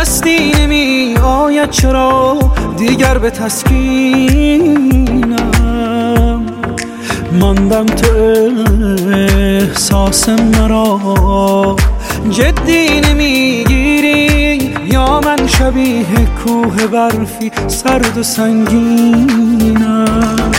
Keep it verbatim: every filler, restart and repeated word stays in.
دستی نمی آید چرا دیگر به تسکینم. ماندم تو احساس مرا جدی نمیگیری، یا من شبیه کوه برفی سرد و سنگینم.